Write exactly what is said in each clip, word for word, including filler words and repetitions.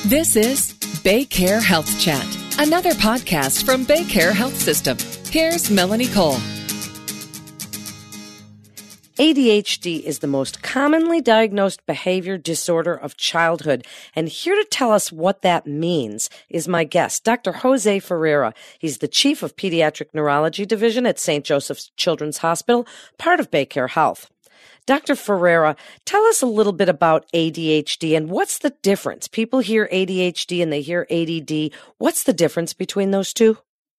This is BayCare Health Chat, another podcast from BayCare Health System. Here's Melanie Cole. A D H D is the most commonly diagnosed behavior disorder of childhood, and here to tell us what that means is my guest, Doctor Jose Ferreira. He's the Chief of Pediatric Neurology Division at Saint Joseph's Children's Hospital, part of BayCare Health. Doctor Ferreira, tell us a little bit about A D H D and what's the difference? People hear A D H D and they hear A D D. What's the difference between those two?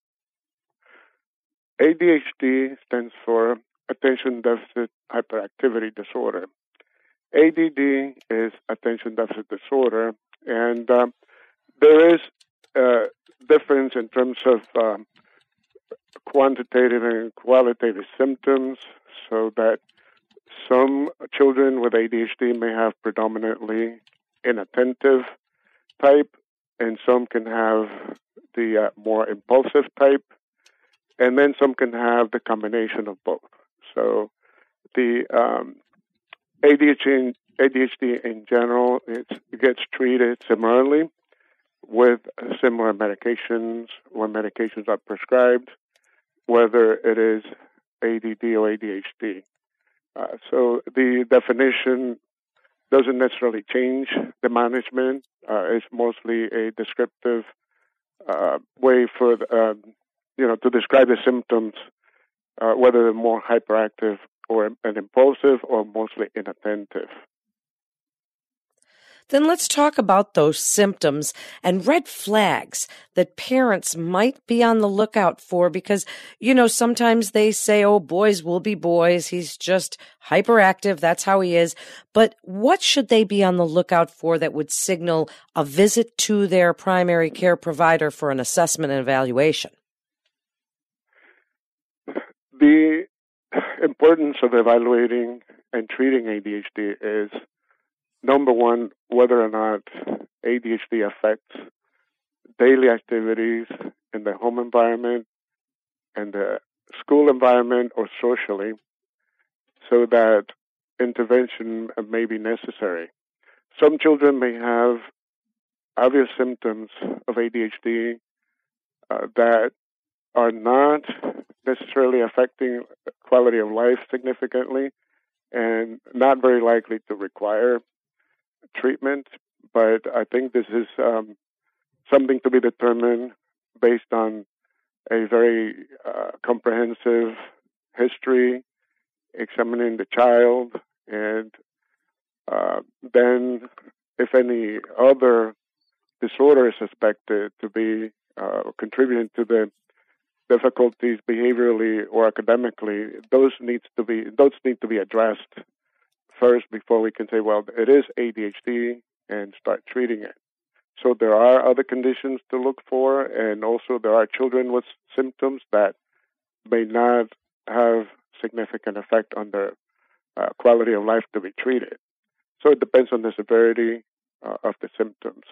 A D H D stands for Attention Deficit Hyperactivity Disorder. A D D is Attention Deficit Disorder, and um, there is a difference in terms of um, quantitative and qualitative symptoms, so that some children with A D H D may have predominantly inattentive type, and some can have the uh, more impulsive type, and then some can have the combination of both. So the um, A D H D, in, A D H D in general, it's, it gets treated similarly with similar medications when medications are prescribed, whether it is A D D or A D H D. Uh, so the definition doesn't necessarily change the management. Uh, it's mostly a descriptive uh, way for, uh, you know, to describe the symptoms, uh, whether they're more hyperactive or and impulsive or mostly inattentive. Then let's talk about those symptoms and red flags that parents might be on the lookout for because, you know, sometimes they say, oh, boys will be boys. He's just hyperactive. That's how he is. But what should they be on the lookout for that would signal a visit to their primary care provider for an assessment and evaluation? The importance of evaluating and treating A D H D is, number one, whether or not A D H D affects daily activities in the home environment and the school environment or socially, so that intervention may be necessary. Some children may have obvious symptoms of A D H D uh, that are not necessarily affecting quality of life significantly and not very likely to require treatment, but I think this is um, something to be determined based on a very uh, comprehensive history, examining the child, and uh, then if any other disorder is suspected to be uh, contributing to the difficulties behaviorally or academically, those needs to be those need to be addressed first before we can say, well, it is A D H D and start treating it. So there are other conditions to look for, and also there are children with symptoms that may not have significant effect on their uh, quality of life to be treated. So it depends on the severity uh, of the symptoms.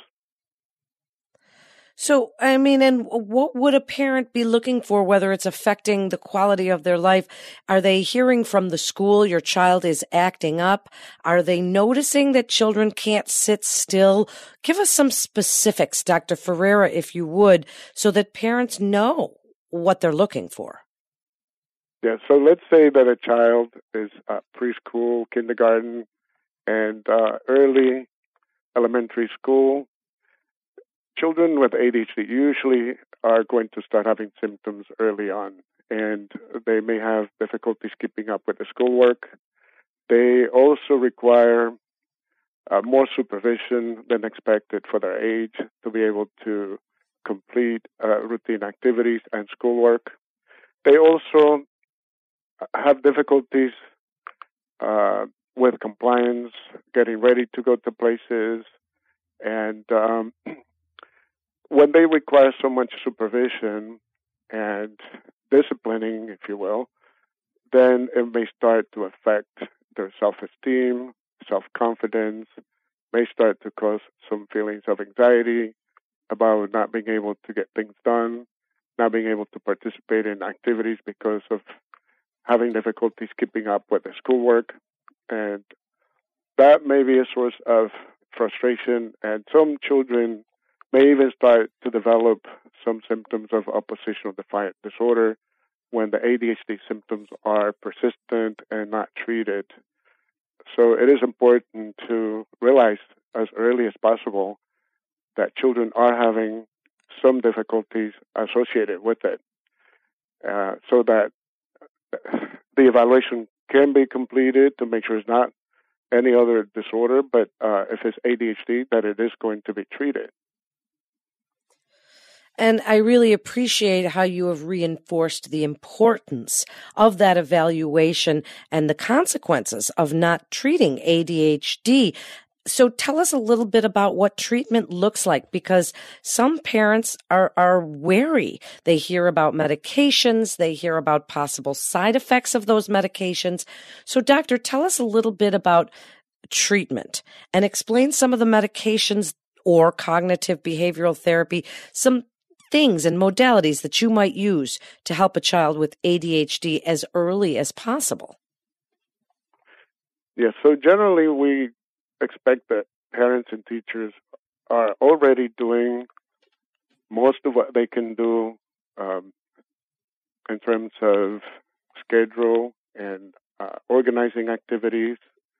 So, I mean, and what would a parent be looking for, whether it's affecting the quality of their life? Are they hearing from the school your child is acting up? Are they noticing that children can't sit still? Give us some specifics, Doctor Ferreira, if you would, so that parents know what they're looking for. Yeah, so let's say that a child is uh, preschool, kindergarten, and uh, early elementary school. Children with A D H D usually are going to start having symptoms early on, and they may have difficulties keeping up with the schoolwork. They also require uh, more supervision than expected for their age to be able to complete uh, routine activities and schoolwork. They also have difficulties uh, with compliance, getting ready to go to places, and um, when they require so much supervision and disciplining, if you will, then it may start to affect their self-esteem, self-confidence, may start to cause some feelings of anxiety about not being able to get things done, not being able to participate in activities because of having difficulties keeping up with the schoolwork. And that may be a source of frustration, and some children may even start to develop some symptoms of oppositional defiant disorder when the A D H D symptoms are persistent and not treated. So it is important to realize as early as possible that children are having some difficulties associated with it, uh, so that the evaluation can be completed to make sure it's not any other disorder, but uh, if it's A D H D, that it is going to be treated. And I really appreciate how you have reinforced the importance of that evaluation and the consequences of not treating A D H D. So tell us a little bit about what treatment looks like, because some parents are, are wary. They hear about medications. They hear about possible side effects of those medications. So doctor, tell us a little bit about treatment and explain some of the medications or cognitive behavioral therapy, some things and modalities that you might use to help a child with A D H D as early as possible. Yes, so generally we expect that parents and teachers are already doing most of what they can do um, in terms of schedule and uh, organizing activities.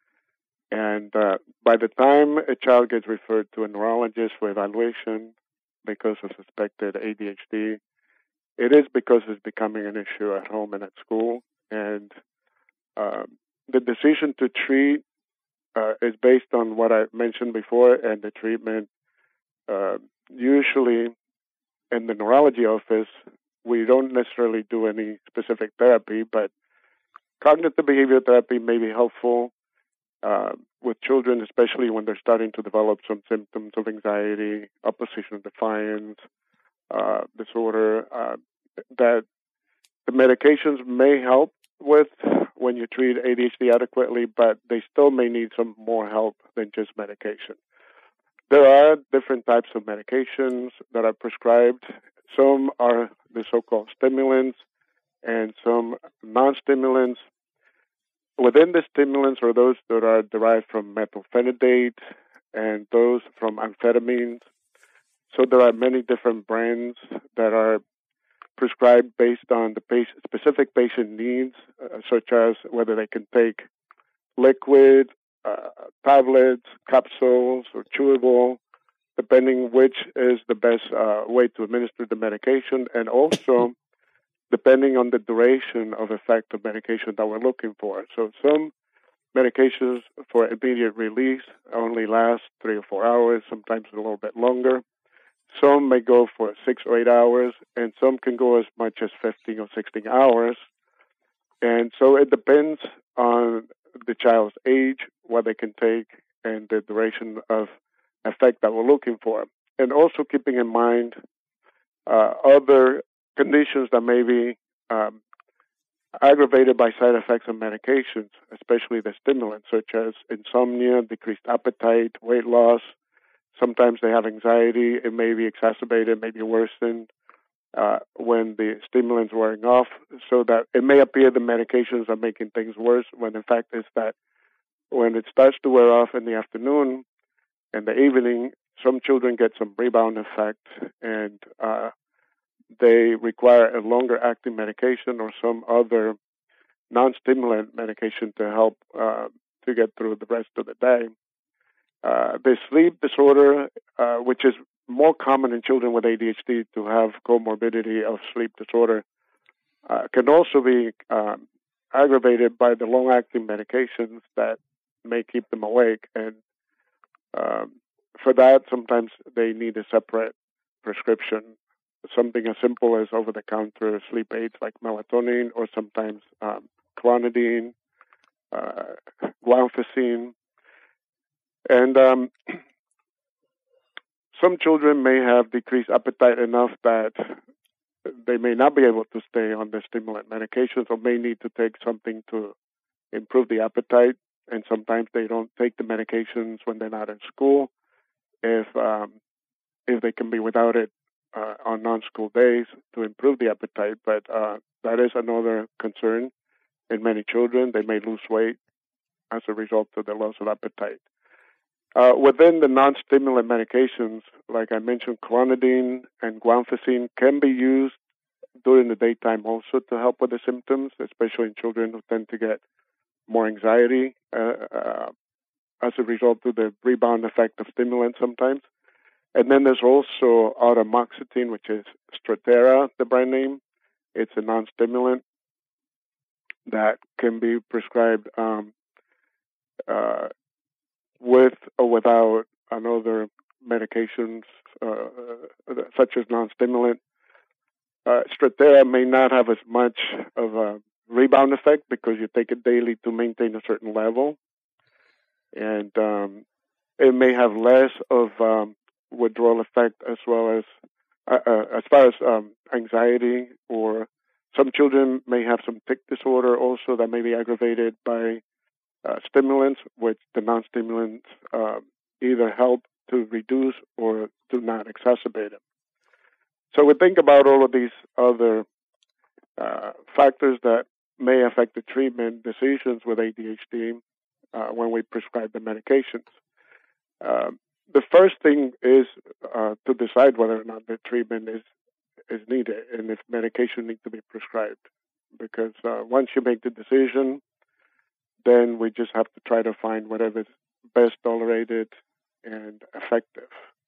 And uh, by the time a child gets referred to a neurologist for evaluation because of suspected A D H D, it is because it's becoming an issue at home and at school. And um, the decision to treat Uh, is based on what I mentioned before, and the treatment uh, usually in the neurology office, we don't necessarily do any specific therapy, but cognitive behavioral therapy may be helpful uh, with children, especially when they're starting to develop some symptoms of anxiety, oppositional defiance uh, disorder, uh, that the medications may help with when you treat A D H D adequately, but they still may need some more help than just medication. There are different types of medications that are prescribed. Some are the so-called stimulants and some non-stimulants. Within the stimulants are those that are derived from methylphenidate and those from amphetamines. So there are many different brands that are prescribed based on the patient, specific patient needs, uh, such as whether they can take liquid, uh, tablets, capsules, or chewable, depending which is the best uh, way to administer the medication, and also depending on the duration of effect of medication that we're looking for. So some medications for immediate release only last three or four hours, sometimes a little bit longer. Some may go for six or eight hours, and some can go as much as fifteen or sixteen hours. And so it depends on the child's age, what they can take, and the duration of effect that we're looking for. And also keeping in mind uh, other conditions that may be um, aggravated by side effects of medications, especially the stimulants, such as insomnia, decreased appetite, weight loss. Sometimes they have anxiety. It may be exacerbated, maybe worsened uh, when the stimulants wearing off, so that it may appear the medications are making things worse, when in fact it's that when it starts to wear off in the afternoon and the evening, some children get some rebound effect, and uh, they require a longer-acting medication or some other non-stimulant medication to help uh, to get through the rest of the day. Uh, the sleep disorder, uh, which is more common in children with A D H D to have comorbidity of sleep disorder, uh, can also be um, aggravated by the long-acting medications that may keep them awake. And um, for that, sometimes they need a separate prescription, something as simple as over-the-counter sleep aids like melatonin, or sometimes um, clonidine, uh, guanfacine. And um, some children may have decreased appetite enough that they may not be able to stay on the stimulant medications, or may need to take something to improve the appetite. And sometimes they don't take the medications when they're not in school, if um, if they can be without it uh, on non-school days to improve the appetite. But uh, that is another concern in many children. They may lose weight as a result of the loss of appetite. Uh, within the non-stimulant medications, like I mentioned, clonidine and guanfacine can be used during the daytime also to help with the symptoms, especially in children who tend to get more anxiety uh, uh, as a result of the rebound effect of stimulants sometimes. And then there's also atomoxetine, which is Strattera, the brand name. It's a non-stimulant that can be prescribed um, uh, with or without another medications uh, such as non-stimulant. Uh, Strattera may not have as much of a rebound effect because you take it daily to maintain a certain level, and um, it may have less of um, withdrawal effect as well as uh, uh, as far as um, anxiety, or some children may have some tic disorder also that may be aggravated by uh, stimulants, which the non-stimulants uh, either help to reduce or do not exacerbate it. So we think about all of these other uh, factors that may affect the treatment decisions with A D H D uh, when we prescribe the medications. Uh, the first thing is uh, to decide whether or not the treatment is, is needed and if medication needs to be prescribed. Because uh, once you make the decision, then we just have to try to find whatever is best tolerated and effective.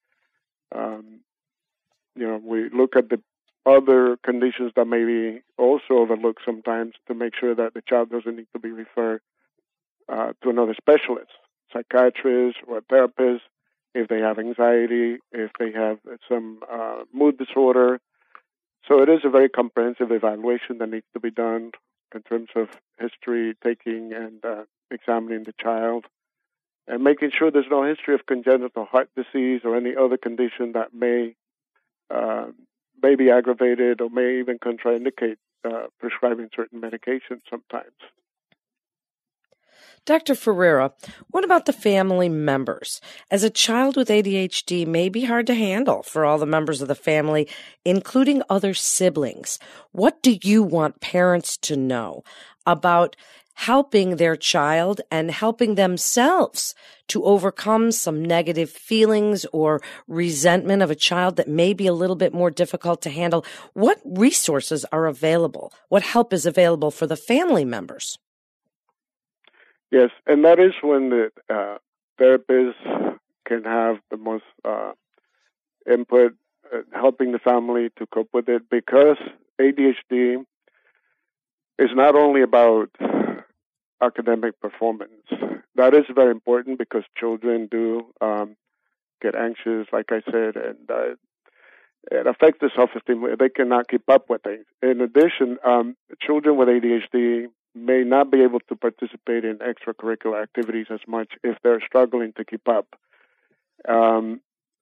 Um, You know, we look at the other conditions that may be also overlooked sometimes to make sure that the child doesn't need to be referred uh, to another specialist, psychiatrist or therapist, if they have anxiety, if they have some uh, mood disorder. So it is a very comprehensive evaluation that needs to be done in terms of history taking and uh, examining the child and making sure there's no history of congenital heart disease or any other condition that may Uh, may be aggravated or may even contraindicate uh, prescribing certain medications sometimes. Doctor Ferreira, what about the family members? As a child with A D H D may be hard to handle for all the members of the family, including other siblings. What do you want parents to know about helping their child and helping themselves to overcome some negative feelings or resentment of a child that may be a little bit more difficult to handle? What resources are available? What help is available for the family members? Yes, and that is when the uh, therapist can have the most uh, input, uh, helping the family to cope with it, because A D H D is not only about academic performance. That is very important because children do um, get anxious, like I said, and uh, it affects the self-esteem. They cannot keep up with things. In addition, um, children with A D H D may not be able to participate in extracurricular activities as much if they're struggling to keep up. Um,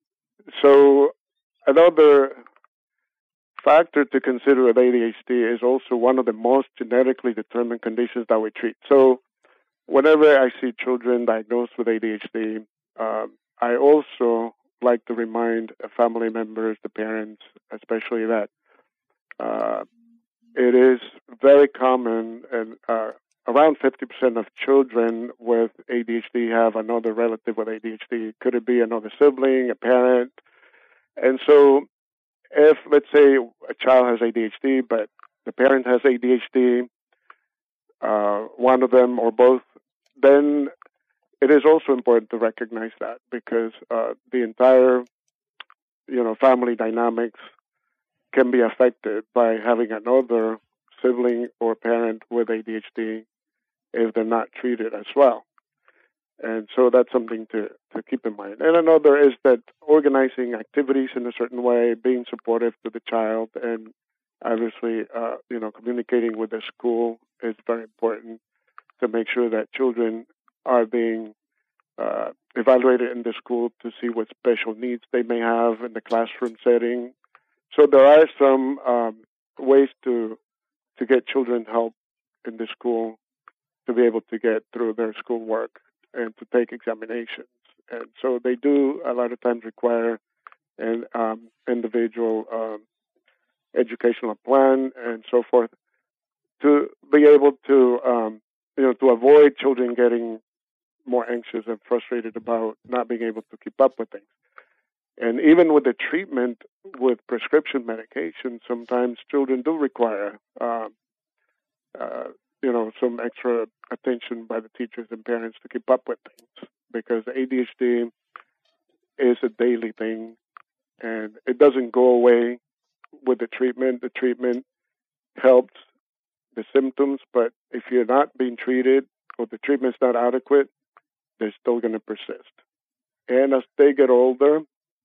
so another factor to consider with A D H D is also one of the most genetically determined conditions that we treat. So whenever I see children diagnosed with A D H D, um, I also like to remind family members, the parents especially, that uh, it is very common, and uh, around fifty percent of children with A D H D have another relative with A D H D. Could it be another sibling, a parent? And so if, let's say, a child has A D H D, but the parent has A D H D, uh, one of them or both, then it is also important to recognize that, because uh, the entire, you know, family dynamics can be affected by having another sibling or parent with A D H D if they're not treated as well. And so that's something to, to keep in mind. And another is that organizing activities in a certain way, being supportive to the child, and obviously, uh, you know, communicating with the school is very important to make sure that children are being uh, evaluated in the school to see what special needs they may have in the classroom setting. So there are some um, ways to to get children help in the school to be able to get through their schoolwork and to take examinations. And so they do a lot of times require an um, individual um, educational plan and so forth to be able to, um, you know, to avoid children getting more anxious and frustrated about not being able to keep up with things. And even with the treatment with prescription medication, sometimes children do require, uh, uh, you know, some extra attention by the teachers and parents to keep up with things, because A D H D is a daily thing, and it doesn't go away with the treatment. The treatment helps the symptoms, but if you're not being treated or the treatment's not adequate, they're still going to persist. And as they get older,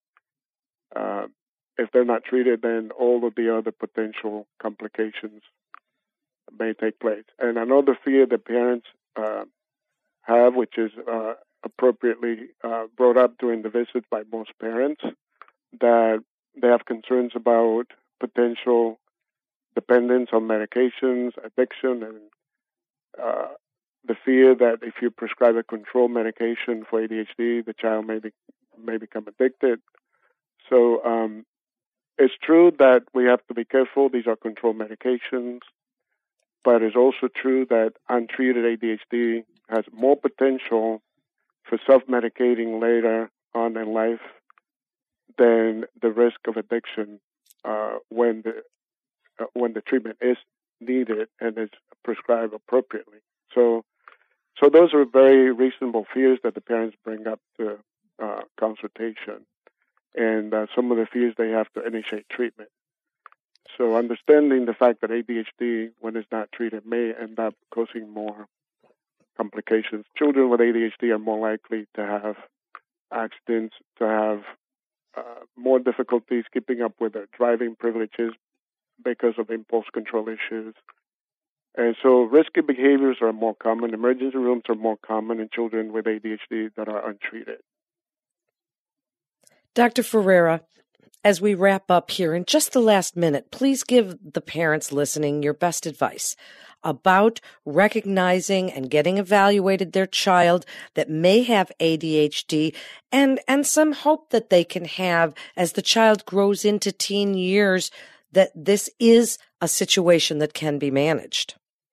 uh, if they're not treated, then all of the other potential complications may take place. And another fear that parents uh, have, which is uh, appropriately uh, brought up during the visit by most parents, that they have concerns about potential dependence on medications, addiction, and uh, the fear that if you prescribe a controlled medication for A D H D, the child may be, may become addicted. So um, it's true that we have to be careful. These are controlled medications, but it's also true that untreated A D H D has more potential for self-medicating later on in life than the risk of addiction uh, when the uh, when the treatment is needed and is prescribed appropriately. So, so those are very reasonable fears that the parents bring up to uh, consultation, and uh, some of the fears they have to initiate treatment. So, understanding the fact that A D H D, when it's not treated, may end up causing more complications. Children with A D H D are more likely to have accidents, to have uh, more difficulties keeping up with their driving privileges because of impulse control issues. And so risky behaviors are more common. Emergency rooms are more common in children with A D H D that are untreated. Doctor Ferreira, as we wrap up here in just the last minute, please give the parents listening your best advice about recognizing and getting evaluated their child that may have A D H D, and, and some hope that they can have as the child grows into teen years, that this is a situation that can be managed.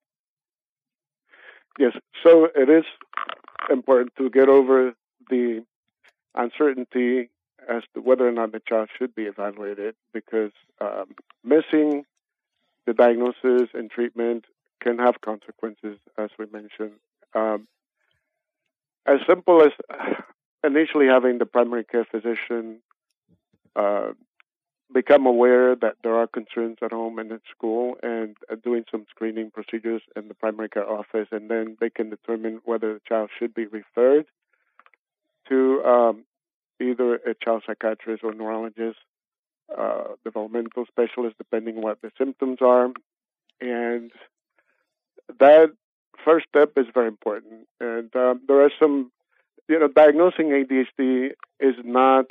Yes, so it is important to get over the uncertainty as to whether or not the child should be evaluated, because um, missing the diagnosis and treatment can have consequences, as we mentioned. Um, as simple as initially having the primary care physician uh, become aware that there are concerns at home and at school, and uh, doing some screening procedures in the primary care office, and then they can determine whether the child should be referred to um, either a child psychiatrist or neurologist, uh, developmental specialist, depending what the symptoms are. And that first step is very important. And um, there are some, you know, diagnosing A D H D is not,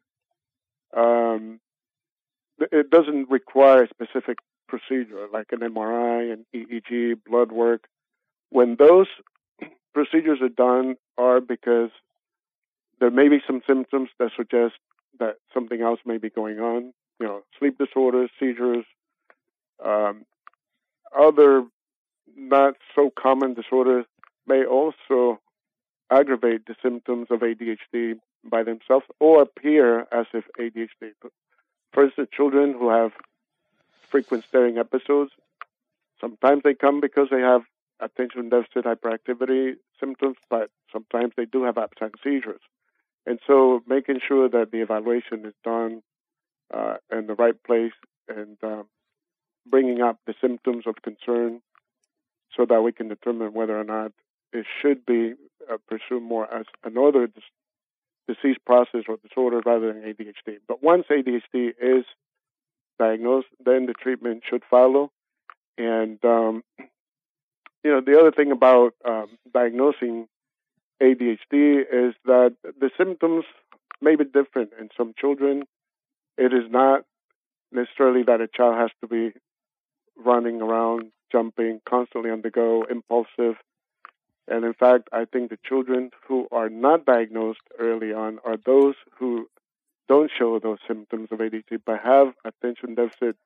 um, it doesn't require a specific procedure like an M R I, an E E G, blood work. When those procedures are done are because there may be some symptoms that suggest that something else may be going on, you know, sleep disorders, seizures, um, other not so common disorders may also aggravate the symptoms of A D H D by themselves or appear as if A D H D. For instance, children who have frequent staring episodes, sometimes they come because they have attention deficit hyperactivity symptoms, but sometimes they do have absent seizures. And so making sure that the evaluation is done uh, in the right place and uh, bringing up the symptoms of concern so that we can determine whether or not it should be uh, pursued more as another dis- disease process or disorder rather than A D H D. But once A D H D is diagnosed, then the treatment should follow. And, um, you know, the other thing about um, diagnosing A D H D is that the symptoms may be different in some children. It is not necessarily that a child has to be running around, jumping, constantly on the go, impulsive. And in fact, I think the children who are not diagnosed early on are those who don't show those symptoms of A D H D but have attention deficit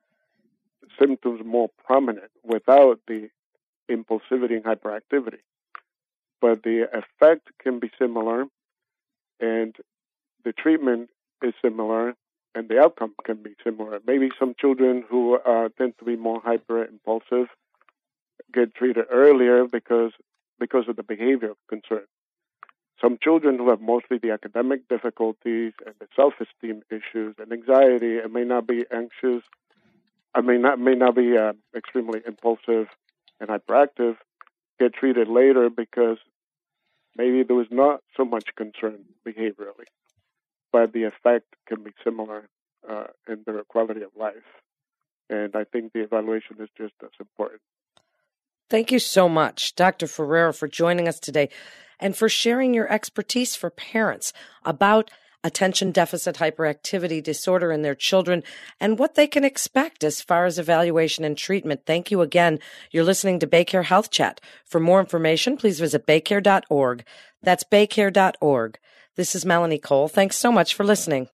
symptoms more prominent without the impulsivity and hyperactivity. but the effect can be similar, and the treatment is similar, and the outcome can be similar. Maybe some children who uh, tend to be more hyper-impulsive get treated earlier because because of the behavior concern. Some children who have mostly the academic difficulties and the self-esteem issues and anxiety and may not be anxious, I may not may not be uh, extremely impulsive and hyperactive, get treated later because maybe there was not so much concern behaviorally, but the effect can be similar uh, in their quality of life. And I think the evaluation is just as important. Thank you so much, Doctor Ferreira, for joining us today and for sharing your expertise for parents about attention deficit hyperactivity disorder in their children and what they can expect as far as evaluation and treatment. Thank you again. You're listening to BayCare Health Chat. For more information, please visit baycare dot org. That's baycare dot org. This is Melanie Cole. Thanks so much for listening.